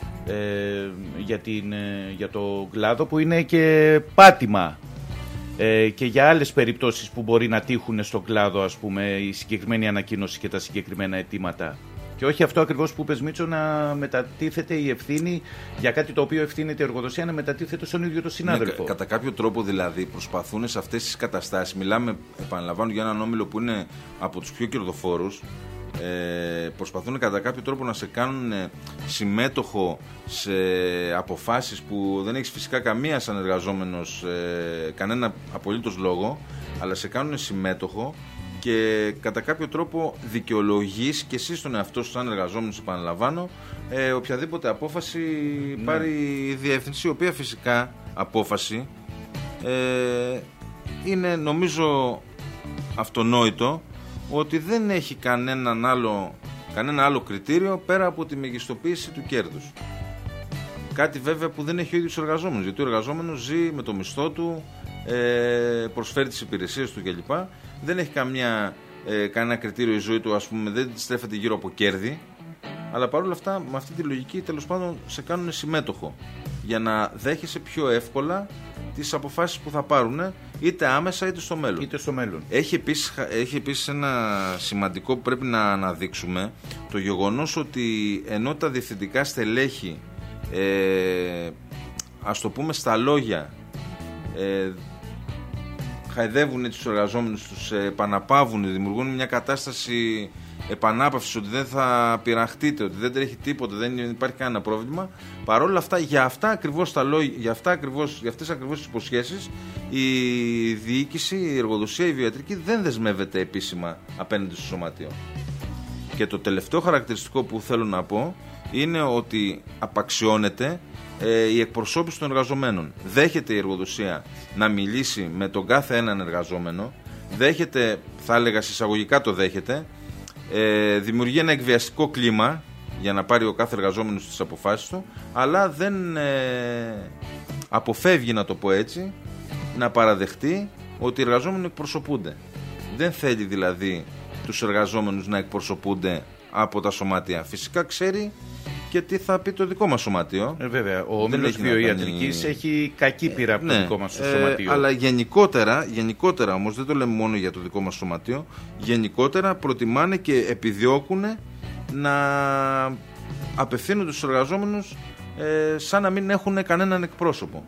για το κλάδο, που είναι και πάτημα και για άλλες περιπτώσεις που μπορεί να τύχουν στον κλάδο, ας πούμε, η συγκεκριμένη ανακοίνωση και τα συγκεκριμένα αιτήματα. Και όχι αυτό ακριβώς που είπες, Μίτσο, να μετατίθεται η ευθύνη για κάτι το οποίο ευθύνεται η εργοδοσία, να μετατίθεται στον ίδιο τον συνάδελφο. Ναι, κατά κάποιο τρόπο δηλαδή προσπαθούν σε αυτές τις καταστάσεις, μιλάμε, επαναλαμβάνω, για έναν όμιλο που είναι από τους πιο κερδοφόρους, προσπαθούν κατά κάποιο τρόπο να σε κάνουν συμμέτοχο σε αποφάσεις που δεν έχεις φυσικά καμία σαν εργαζόμενος κανένα απολύτως λόγο, αλλά σε κάνουν συμμέτοχο, και κατά κάποιο τρόπο δικαιολογείς και εσύ στον εαυτό σου σαν εργαζόμενος, επαναλαμβάνω, οποιαδήποτε απόφαση πάρει η διεύθυνση, η οποία φυσικά απόφαση είναι, νομίζω, αυτονόητο ότι δεν έχει κανένα άλλο κριτήριο πέρα από τη μεγιστοποίηση του κέρδους. Κάτι βέβαια που δεν έχει ο ίδιος ο εργαζόμενος, γιατί ο εργαζόμενος ζει με το μισθό του, προσφέρει τις υπηρεσίες του κλπ. Δεν έχει κανένα κριτήριο η ζωή του, ας πούμε, δεν στρέφεται γύρω από κέρδη, αλλά παρόλα αυτά με αυτή τη λογική τέλος πάντων σε κάνουν συμμέτοχο για να δέχεσαι πιο εύκολα τις αποφάσεις που θα πάρουν, είτε άμεσα είτε στο μέλλον. Έχει επίσης ένα σημαντικό που πρέπει να αναδείξουμε, το γεγονός ότι ενώ τα διευθυντικά στελέχη, ας το πούμε στα λόγια, χαϊδεύουν τους εργαζόμενους, τους επαναπαύουν, δημιουργούν μια κατάσταση επανάπαυσης, ότι δεν θα πειραχτείτε, ότι δεν τρέχει τίποτα, δεν υπάρχει κανένα πρόβλημα. Παρόλα αυτά, για αυτές ακριβώς τις υποσχέσεις, η διοίκηση, η εργοδοσία, η βιοιατρική δεν δεσμεύεται επίσημα απέναντι στο σωματείο. Και το τελευταίο χαρακτηριστικό που θέλω να πω είναι ότι απαξιώνεται η εκπροσώπηση των εργαζομένων. Δέχεται η εργοδοσία να μιλήσει με τον κάθε έναν εργαζόμενο, δέχεται, θα έλεγα συσσαγωγικά το δέχεται, δημιουργεί ένα εκβιαστικό κλίμα για να πάρει ο κάθε εργαζόμενος τις αποφάσεις του, αλλά δεν αποφεύγει, να το πω έτσι, να παραδεχτεί ότι οι εργαζόμενοι εκπροσωπούνται. Δεν θέλει δηλαδή τους εργαζόμενους να εκπροσωπούνται από τα σωμάτια. Φυσικά ξέρει και τι θα πει το δικό μας σωματείο. Βέβαια, ο όμιλος βιοιατρικής έχει κακή πείρα από το δικό μας σωματείο. Αλλά γενικότερα όμως, δεν το λέμε μόνο για το δικό μας σωματείο, γενικότερα προτιμάνε και επιδιώκουν να απευθύνουν τους εργαζόμενους σαν να μην έχουν κανέναν εκπρόσωπο.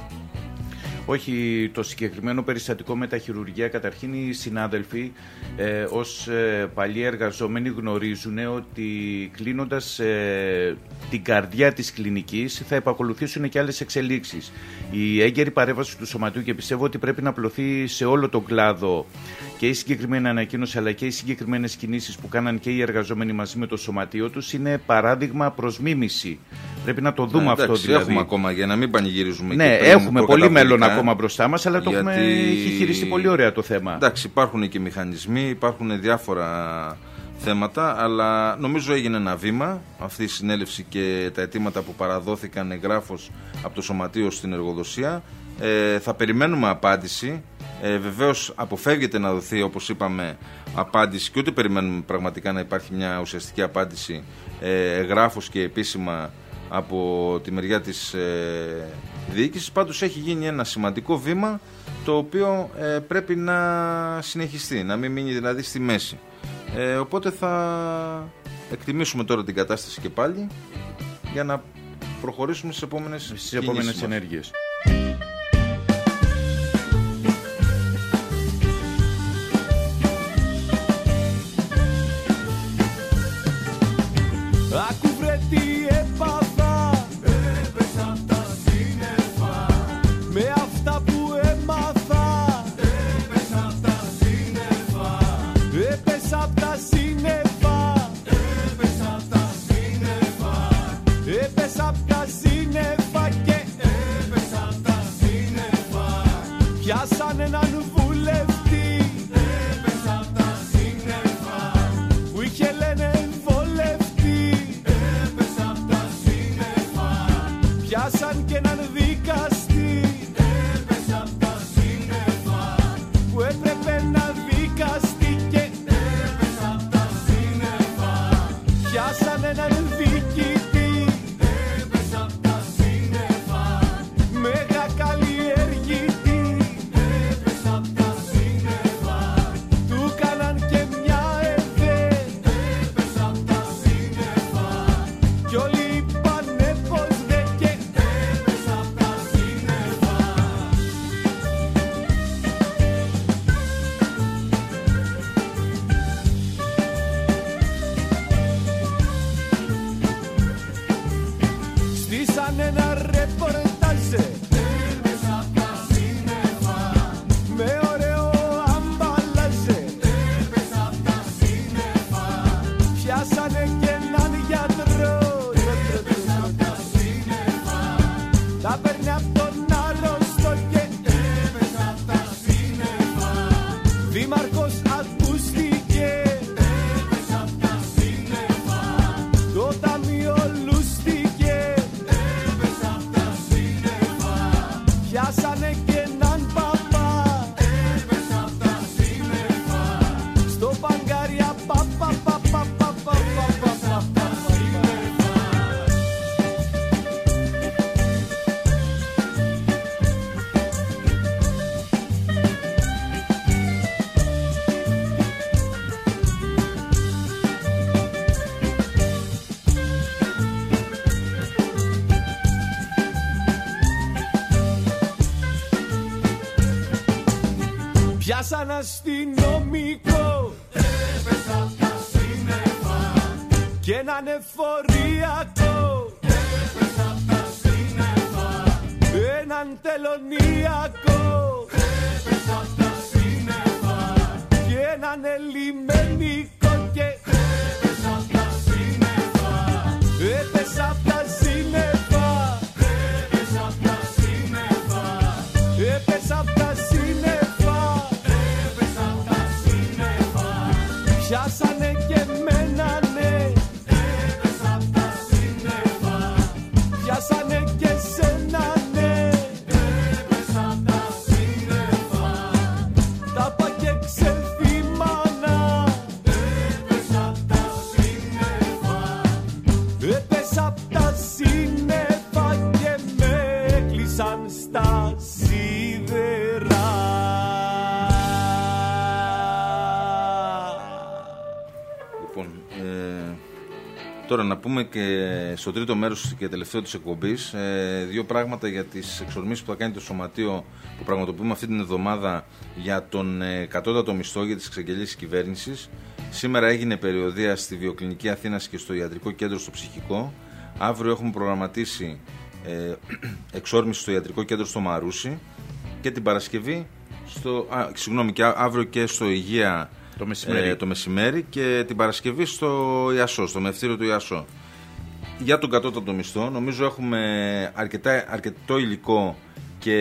Όχι, το συγκεκριμένο περιστατικό με τα χειρουργεία, καταρχήν οι συνάδελφοι ως παλιοί εργαζόμενοι γνωρίζουν ότι κλείνοντας την καρδιά της κλινικής θα επακολουθήσουν και άλλες εξελίξεις. Η έγκαιρη παρέμβαση του σωματείου, και πιστεύω ότι πρέπει να απλωθεί σε όλο τον κλάδο και η συγκεκριμένη ανακοίνωση αλλά και οι συγκεκριμένες κινήσεις που κάναν και οι εργαζόμενοι μαζί με το σωματείο τους, είναι παράδειγμα προς μίμηση. Πρέπει να το δούμε αυτό δηλαδή. Έχουμε ακόμα, για να μην πανηγυρίζουμε. Ναι, έχουμε πολύ μέλλον ακόμα μπροστά μας, αλλά το έχει χειριστεί πολύ ωραία το θέμα. Εντάξει, υπάρχουν και μηχανισμοί, υπάρχουν διάφορα θέματα, αλλά νομίζω έγινε ένα βήμα αυτή η συνέλευση και τα αιτήματα που παραδόθηκαν εγγράφως από το σωματείο στην εργοδοσία. Θα περιμένουμε απάντηση. Βεβαίως αποφεύγεται να δοθεί, όπως είπαμε, απάντηση, και ούτε περιμένουμε πραγματικά να υπάρχει μια ουσιαστική απάντηση εγγράφως και επίσημα από τη μεριά της διοίκησης. Πάντως έχει γίνει ένα σημαντικό βήμα, το οποίο πρέπει να συνεχιστεί, να μην μείνει δηλαδή στη μέση. Οπότε θα εκτιμήσουμε τώρα την κατάσταση και πάλι για να προχωρήσουμε στις επόμενες ενέργειες. Πιάσαν έναν βουλευτή, έπεσα απ' τα σύννεφα, που είχε λένε βολευτή, έπεσα απ' τα σύννεφα. Πιάσαν και έναν δικαστή, έπεσα απ' τα σύννεφα, που έπρεπε να δικαστεί και έπεσα απ' τα σύννεφα. Πιάσαν έναν διοικητή, έπεσα απ' τα σύννεφα, μέγα καλλιεργητή. Ένα ρεπορτάζε, έπεσα απ' τα σύννεφα, με ωραίο αμπαλάζε, έπεσα απ' τα σύννεφα. Πιάσανε και έναν γιατρό, έπεσα απ' τα σύννεφα. Τα παίρνει απ' τον άρρωστο και έπεσα απ' τα σύννεφα. Δήμαρχος ακούστηκε, έπεσα απ' τα σύννεφα. Το ταμείο λούστηκε, πιάσανε και έναν παπά, έπεσα απ' τα σύννεφα. Στο παγκάρια παπα παπα παπα παπα παπα σύννεφα. Πιάσαν αστυνομικό, έπεσα απ' τα σύννεφα, και έναν εφοριακό, έπεσα απ' τα σύννεφα. Έναν τελωνιακό, έπεσα απ' τα σύννεφα, και έναν ελιμενικό και έπεσα πιάσανε και εμένα, ναι. Έπεσα απ' τα σύννεφα. Πιάσανε και σένα, ναι. Έπεσα απ' τα σύννεφα. Τα πα και ξελθεί μάνα. Έπεσα απ' τα σύννεφα. Έπεσα απ' τα σύννεφα και με έκλεισαν στα σίδερα. Τώρα να πούμε και στο τρίτο μέρος και τελευταίο της εκπομπής δύο πράγματα για τις εξορμήσεις που θα κάνει το Σωματείο που πραγματοποιούμε αυτή την εβδομάδα για τον κατώτατο μισθό, για τις εξαγγελίες της κυβέρνησης. Σήμερα έγινε περιοδεία στη Βιοκλινική Αθήνας και στο Ιατρικό Κέντρο στο Ψυχικό. Αύριο έχουμε προγραμματίσει εξόρμηση στο Ιατρικό Κέντρο στο Μαρούσι και την Παρασκευή και αύριο και στο Υγεία το μεσημέρι και την Παρασκευή στο Ιασό, στο μευτήριο του Ιασό. Για τον κατώτατο μισθό νομίζω έχουμε αρκετό υλικό και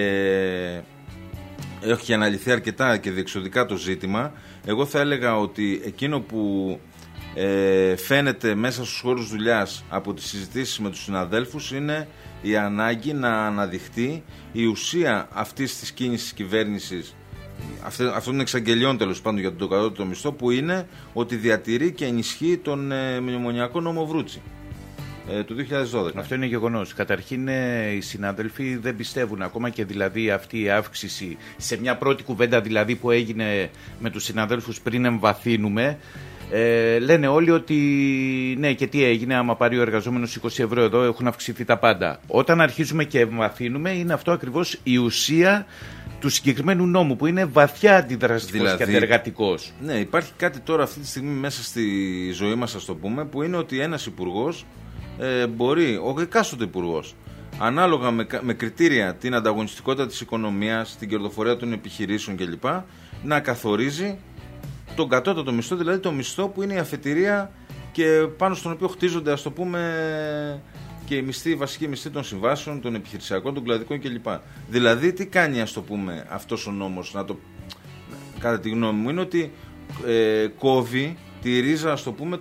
έχει αναλυθεί αρκετά και διεξοδικά το ζήτημα. Εγώ θα έλεγα ότι εκείνο που φαίνεται μέσα στους χώρους δουλειάς από τις συζητήσεις με τους συναδέλφους είναι η ανάγκη να αναδειχτεί η ουσία αυτής της κίνησης της κυβέρνησης, αυτών των εξαγγελιών τέλος πάντων για τον κατώτατο μισθό, που είναι ότι διατηρεί και ενισχύει τον μνημονιακό νόμο Βρούτσι του 2012. Αυτό είναι γεγονός. Καταρχήν οι συνάδελφοι δεν πιστεύουν ακόμα και δηλαδή αυτή η αύξηση σε μια πρώτη κουβέντα δηλαδή που έγινε με τους συναδέλφους πριν εμβαθύνουμε. Λένε όλοι ότι ναι, και τι έγινε άμα πάρει ο εργαζόμενος 20 ευρώ εδώ, έχουν αυξηθεί τα πάντα. Όταν αρχίζουμε και εμβαθύνουμε είναι αυτό ακριβώς η ουσία του συγκεκριμένου νόμου που είναι βαθιά αντιδραστικός δηλαδή, και αντεργατικός. Ναι, υπάρχει κάτι τώρα αυτή τη στιγμή μέσα στη ζωή μας, ας το πούμε, που είναι ότι ένας υπουργός μπορεί, ο εκάστοτε υπουργός, ανάλογα με κριτήρια την ανταγωνιστικότητα της οικονομίας, την κερδοφορία των επιχειρήσεων κλπ, να καθορίζει τον κατώτατο μισθό, δηλαδή το μισθό που είναι η αφετηρία και πάνω στον οποίο χτίζονται, ας το πούμε, και οι βασικοί μισθοί των συμβάσεων, των επιχειρησιακών, των κλαδικών κλπ. Δηλαδή, τι κάνει, ας το πούμε, αυτός ο νόμος, κατά τη γνώμη μου, είναι ότι κόβει τη ρίζα, ας το πούμε,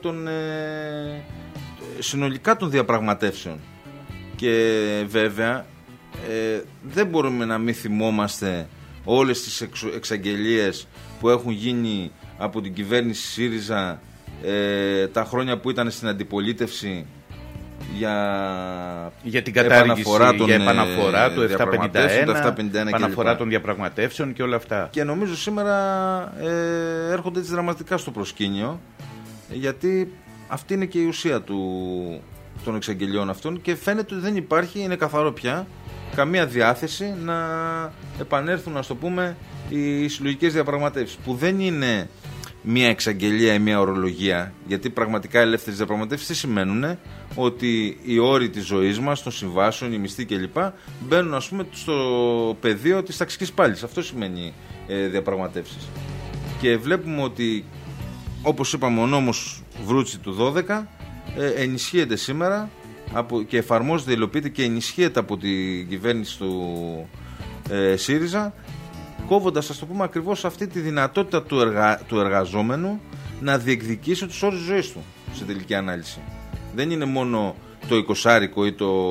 συνολικά των διαπραγματεύσεων. Και βέβαια, δεν μπορούμε να μην θυμόμαστε όλες τις εξαγγελίες που έχουν γίνει από την κυβέρνηση ΣΥΡΙΖΑ τα χρόνια που ήταν στην αντιπολίτευση για την κατάργηση, για επαναφορά του 751, επαναφορά των διαπραγματεύσεων και όλα αυτά. Και νομίζω σήμερα έρχονται έτσι δραματικά στο προσκήνιο, γιατί αυτή είναι και η ουσία των εξαγγελιών αυτών και φαίνεται ότι δεν υπάρχει, είναι καθαρό πια, καμία διάθεση να επανέλθουν, ας το πούμε, οι συλλογικές διαπραγματεύσεις, που δεν είναι μια εξαγγελία ή μια ορολογία, γιατί πραγματικά ελεύθερες διαπραγματεύσεις τι σημαίνουν? Ότι οι όροι της ζωής μας, των συμβάσεων, οι μισθοί κλπ. Μπαίνουν, ας πούμε, στο πεδίο της ταξικής πάλης. Αυτό σημαίνει διαπραγματεύσεις. Και βλέπουμε ότι, όπως είπαμε, ο νόμος Βρούτσι του 12 ενισχύεται σήμερα και εφαρμόζεται, υλοποιείται και ενισχύεται από την κυβέρνηση του ΣΥΡΙΖΑ, κόβοντας, ας το πούμε, ακριβώς αυτή τη δυνατότητα του εργαζόμενου να διεκδικήσει τους όρους ζωής του σε τελική ανάλυση. Δεν είναι μόνο το 20άρικο ή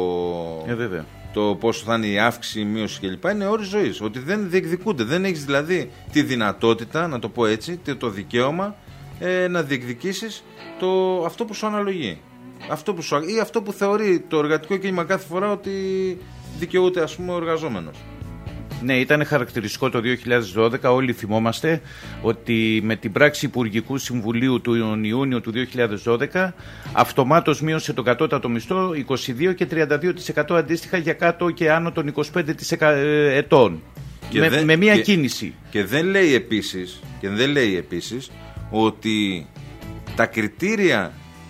το πόσο θα είναι η αύξηση, η μείωση κλπ. Είναι όροι ζωής. Ότι δεν διεκδικούνται. Δεν έχεις δηλαδή τη δυνατότητα, να το πω έτσι, το δικαίωμα να διεκδικήσεις αυτό που σου αναλογεί. Ή αυτό που θεωρεί το εργατικό κίνημα κάθε φορά ότι δικαιούται, ας πούμε, ο εργαζόμενος. Ναι, ήταν χαρακτηριστικό το 2012, όλοι θυμόμαστε ότι με την πράξη Υπουργικού Συμβουλίου του Ιούνιο του 2012 αυτομάτως μείωσε τον κατώτατο μισθό 22% και 32% αντίστοιχα για κάτω και άνω των 25 ετών. Με μία κίνηση. Και δεν λέει επίσης ότι τα κριτήρια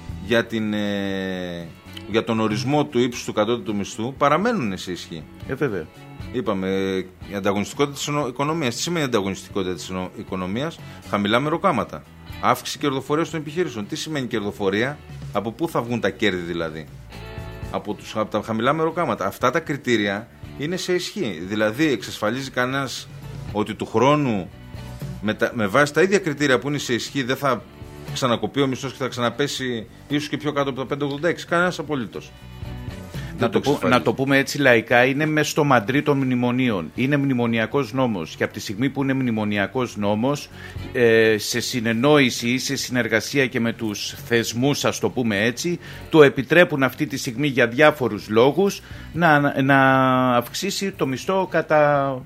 για τον ορισμό του ύψους του κατώτατου μισθού παραμένουν σε ισχύ. Βέβαια. Είπαμε, η ανταγωνιστικότητα της οικονομίας. Τι σημαίνει ανταγωνιστικότητα της οικονομίας? Χαμηλά μεροκάματα. Αύξηση κερδοφορίας των επιχειρήσεων. Τι σημαίνει κερδοφορία? Από πού θα βγουν τα κέρδη δηλαδή? Από τα χαμηλά μεροκάματα. Αυτά τα κριτήρια είναι σε ισχύ. Δηλαδή, εξασφαλίζει κανένας ότι του χρόνου με βάση τα ίδια κριτήρια που είναι σε ισχύ δεν θα ξανακοπεί ο μισθός και θα ξαναπέσει ίσως και πιο κάτω από τα 5,86. Κανένας απολύτως. Να το πούμε έτσι λαϊκά, είναι μες στο μαντρί των μνημονίων. Είναι μνημονιακός νόμος και από τη στιγμή που είναι μνημονιακός νόμος, σε συνεννόηση ή σε συνεργασία και με τους θεσμούς, ας το πούμε έτσι, το επιτρέπουν αυτή τη στιγμή για διάφορους λόγους να αυξήσει το μισθό κατά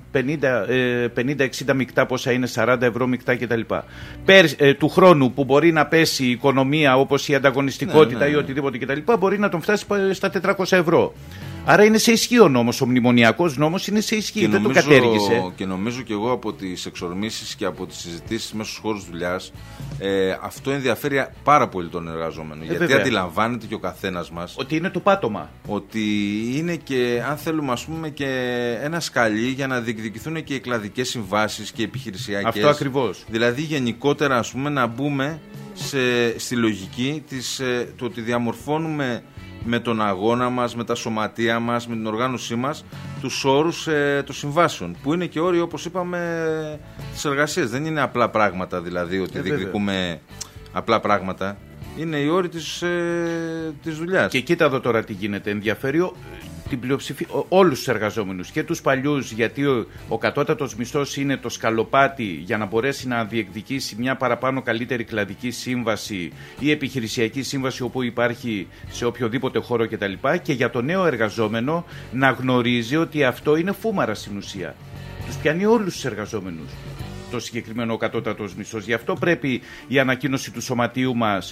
50-60 μεικτά, πόσα είναι, 40 ευρώ μεικτά κτλ. Του χρόνου που μπορεί να πέσει η οικονομία, όπως η ανταγωνιστικότητα ή οτιδήποτε κτλ, μπορεί να τον φτάσει στα 400 ευρώ. Άρα είναι σε ισχύ ο νόμος, ο μνημονιακός νόμος είναι σε ισχύ, δεν το κατέργησε. Και νομίζω και εγώ από τις εξορμήσεις και από τις συζητήσεις μέσα στους χώρους δουλειάς, αυτό ενδιαφέρει πάρα πολύ τον εργαζόμενο. Γιατί βέβαια. Αντιλαμβάνεται και ο καθένας μας ότι είναι το πάτωμα. Ότι είναι και, αν θέλουμε, ας πούμε, και ένα σκαλί για να διεκδικηθούν και οι κλαδικές συμβάσεις και οι επιχειρησιακές. Αυτό ακριβώς. Δηλαδή γενικότερα, ας πούμε, να μπούμε στη λογική του ότι διαμορφώνουμε με τον αγώνα μας, με τα σωματεία μας, με την οργάνωσή μας, τους όρους των συμβάσεων. Που είναι και όροι, όπως είπαμε, της εργασίας. Δεν είναι απλά πράγματα, δηλαδή, ότι διεκδικούμε απλά πράγματα. Είναι οι όροι της δουλειάς. Και κοίτα εδώ τώρα τι γίνεται. Ενδιαφέρει την πλειοψηφία, όλους τους εργαζόμενους και τους παλιούς, γιατί ο κατώτατος μισθός είναι το σκαλοπάτι για να μπορέσει να διεκδικήσει μια παραπάνω καλύτερη κλαδική σύμβαση ή επιχειρησιακή σύμβαση όπου υπάρχει σε οποιοδήποτε χώρο κτλ. Και για το νέο εργαζόμενο να γνωρίζει ότι αυτό είναι φούμαρα στην ουσία. Τους πιάνει όλους τους εργαζόμενους το συγκεκριμένο κατώτατος μισθός. Γι' αυτό πρέπει η ανακοίνωση του σωματείου μας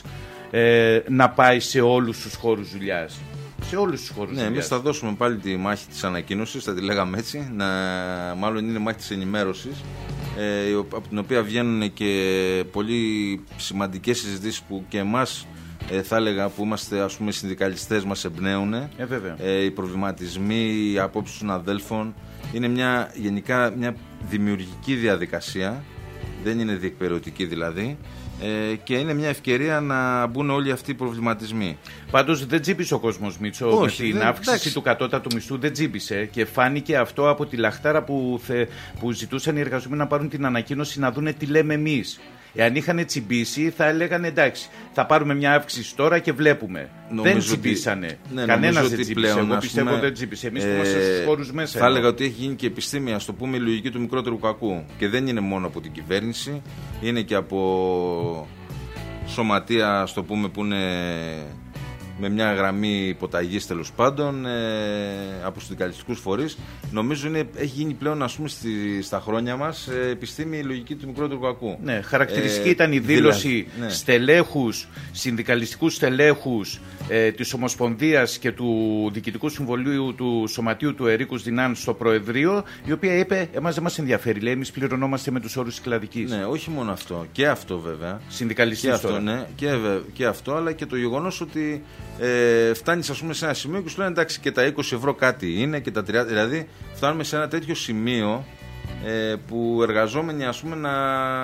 να πάει σε όλους τους χώρους δουλειάς. Σε όλους τους χώρους. Ναι, εμείς θα δώσουμε πάλι τη μάχη της ανακοίνωσης, θα τη λέγαμε έτσι. Μάλλον είναι μάχη της ενημέρωσης, από την οποία βγαίνουν και πολύ σημαντικές συζητήσεις που και εμάς, θα έλεγα, που είμαστε, ας πούμε, συνδικαλιστές, μας εμπνέουν. Οι προβληματισμοί, οι απόψεις των αδέλφων. Είναι γενικά μια δημιουργική διαδικασία, δεν είναι διεκπαιρεωτική δηλαδή. Και είναι μια ευκαιρία να μπουν όλοι αυτοί οι προβληματισμοί. Πάντως δεν τσίπησε ο κόσμος, Μίτσο. Με την αύξηση του κατώτατου μισθού δεν τσίπησε. Και φάνηκε αυτό από τη λαχτάρα που ζητούσαν οι εργαζόμενοι να πάρουν την ανακοίνωση, να δούνε τι λέμε εμείς. Εάν είχαν τσιμπήσει, θα έλεγαν εντάξει, θα πάρουμε μια αύξηση τώρα και βλέπουμε. Δεν τσιμπήσανε. Κανένας δεν τσιμπήσε. Εγώ πιστεύω δεν τσιμπήσε. Εμείς που είμαστε στους χώρους μέσα. Θα έλεγα ότι έχει γίνει και επιστήμη, ας το πούμε, η λογική του μικρότερου κακού. Και δεν είναι μόνο από την κυβέρνηση, είναι και από σωματεία, ας το πούμε, που είναι με μια γραμμή υποταγής, τέλος πάντων, από συνδικαλιστικούς φορείς. Νομίζω έχει γίνει πλέον, ας πούμε, στα χρόνια μας επιστήμη η λογική του μικρότερου κακού. Ναι, χαρακτηριστική ήταν η δήλωση στελέχους, συνδικαλιστικού στελέχους της Ομοσπονδίας και του Διοικητικού Συμβολίου του Σωματείου του Ερίκους Δινάν στο Προεδρείο, η οποία είπε: εμάς δεν μας ενδιαφέρει, λέει, εμείς πληρωνόμαστε με τους όρους της κλαδικής. Ναι, όχι μόνο αυτό. Και αυτό βέβαια. Συνδικαλιστής τώρα. Ναι, και αυτό, αλλά και το γεγονός ότι φτάνεις, ας πούμε, σε ένα σημείο και σου λένε εντάξει, και τα 20 ευρώ κάτι είναι και τα 30. Δηλαδή φτάνουμε σε ένα τέτοιο σημείο που εργαζόμενοι, ας πούμε, να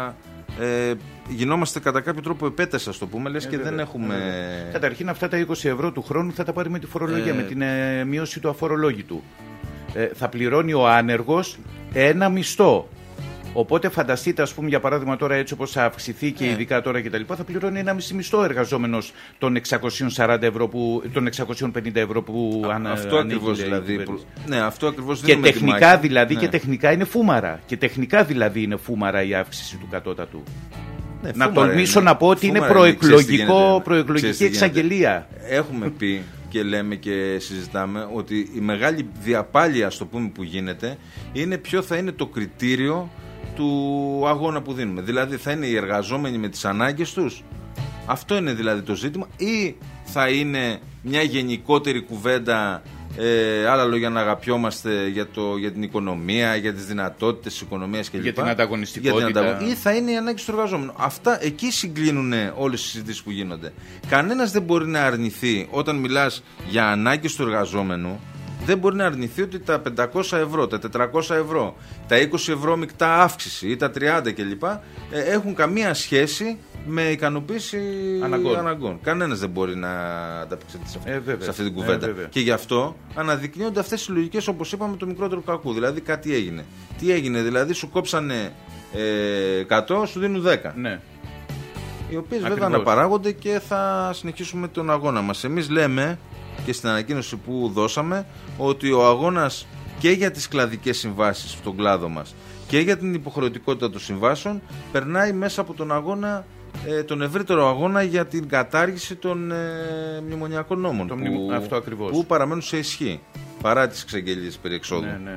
γινόμαστε κατά κάποιο τρόπο επέτες, ας το πούμε, λες και δεν έχουμε. Καταρχήν αυτά τα 20 ευρώ του χρόνου θα τα πάρει με τη φορολογία, με την μείωση του αφορολόγητου. Θα πληρώνει ο άνεργος ένα μισθό. Οπότε φανταστείτε, ας πούμε, για παράδειγμα, τώρα έτσι όπως θα αυξηθεί και ειδικά τώρα κτλ., θα πληρώνει ένα μισή μισθό ο εργαζόμενος των 640 ευρώ των 650 ευρώ που αυτό ακριβώς δηλαδή. Ναι, αυτό ακριβώς και τεχνικά δηλαδή, και τεχνικά είναι φούμαρα. Και τεχνικά δηλαδή είναι φούμαρα η αύξηση του κατώτατου. Ναι, να τολμήσω να πω ότι είναι προεκλογική εξαγγελία. Έχουμε πει και λέμε και συζητάμε ότι η μεγάλη διαπάλεια, ας το πούμε, που γίνεται είναι ποιο θα είναι το κριτήριο του αγώνα που δίνουμε. Δηλαδή θα είναι οι εργαζόμενοι με τις ανάγκες τους, αυτό είναι δηλαδή το ζήτημα, ή θα είναι μια γενικότερη κουβέντα, άλλα λόγια, να αγαπιόμαστε για την οικονομία, για τις δυνατότητες της οικονομίας κλπ. Για την ανταγωνιστικότητα. Ή θα είναι οι ανάγκες του εργαζόμενου. Αυτά εκεί συγκλίνουν όλες τις συζητήσεις που γίνονται. Κανένας δεν μπορεί να αρνηθεί, όταν μιλάς για ανάγκες του εργαζόμενου, δεν μπορεί να αρνηθεί ότι τα 500 ευρώ, τα 400 ευρώ, τα 20 ευρώ μεικτά αύξηση ή τα 30 κλπ. Έχουν καμία σχέση με ικανοποίηση αναγκών. Κανένας δεν μπορεί να ανταπεξέλθει σε αυτή την κουβέντα. Και γι' αυτό αναδεικνύονται αυτές οι λογικές, όπως είπαμε, το μικρότερο κακού. Δηλαδή κάτι έγινε. Τι έγινε, δηλαδή σου κόψανε 100, σου δίνουν 10. Ναι. οι οποίες βέβαια αναπαράγονται και θα συνεχίσουμε τον αγώνα μας. Εμείς λέμε και στην ανακοίνωση που δώσαμε ότι ο αγώνας και για τις κλαδικές συμβάσεις στον κλάδο μας και για την υποχρεωτικότητα των συμβάσεων περνάει μέσα από τον αγώνα, τον ευρύτερο αγώνα για την κατάργηση των μνημονιακών νόμων που παραμένουν σε ισχύ παρά τις εξαγγελίες περί εξόδου. Ναι.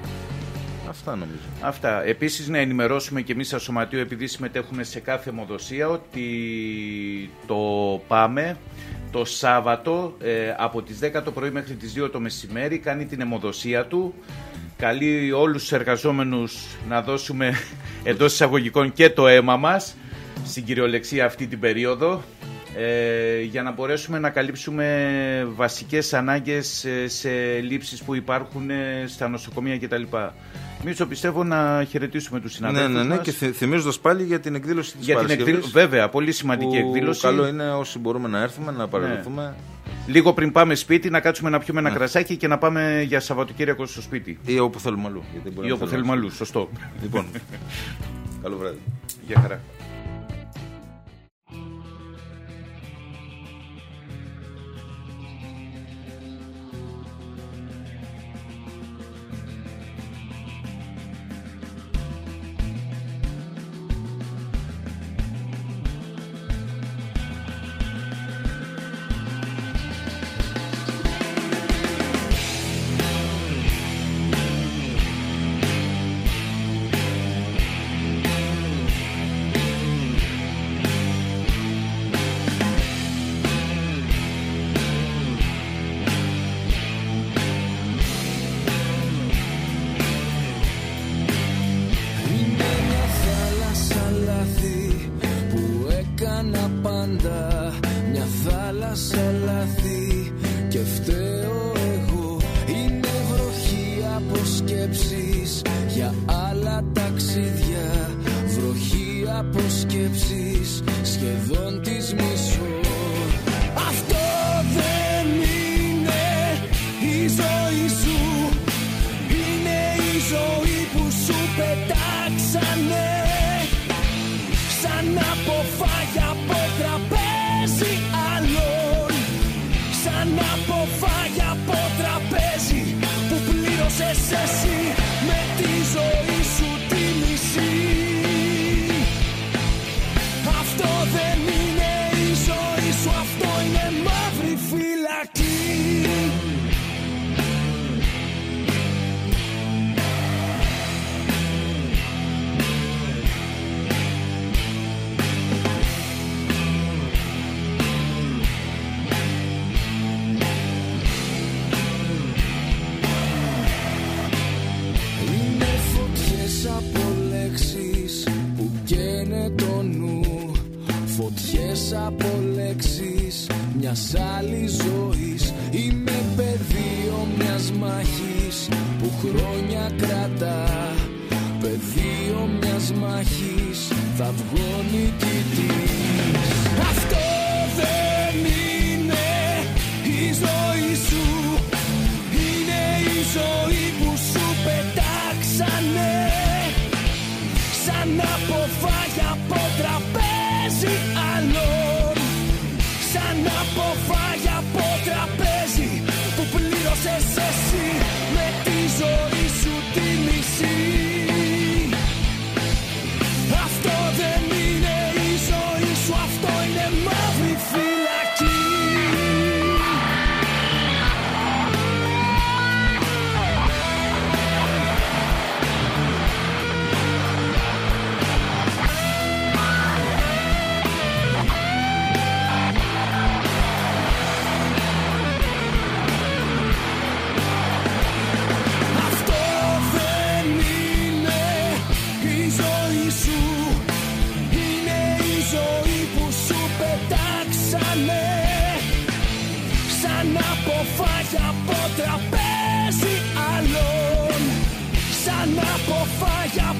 Αυτά νομίζω. Αυτά. Επίσης να ενημερώσουμε και εμείς σαν σωματείο, επειδή συμμετέχουμε σε κάθε αιμοδοσία, ότι το ΠΑΜΕ το Σάββατο από τις 10 το πρωί μέχρι τις 2 το μεσημέρι κάνει την αιμοδοσία του. Καλεί όλους τους εργαζόμενους να δώσουμε εντός εισαγωγικών και το αίμα μας στην κυριολεξία αυτή την περίοδο, για να μπορέσουμε να καλύψουμε βασικές ανάγκες σε λήψεις που υπάρχουν στα νοσοκομεία κτλ. Εμείς το πιστεύω να χαιρετήσουμε τους συναδέλφους μας. Και θυμίζοντας πάλι για την εκδήλωση της Παρασκευής. Βέβαια, πολύ σημαντική εκδήλωση. Καλό είναι όσοι μπορούμε να έρθουμε να παρελθούμε. Λίγο πριν πάμε σπίτι, να κάτσουμε να πιούμε ένα κρασάκι και να πάμε για Σαββατοκύριακο στο σπίτι. Ή όπου θέλουμε αλλού. Ή όπου θέλουμε αλλού, σωστό. Λοιπόν, καλό βράδυ. Γεια χαρά.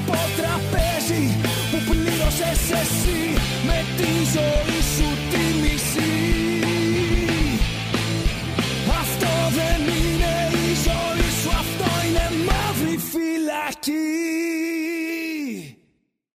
Εσύ με τη ζωή σου τίμη.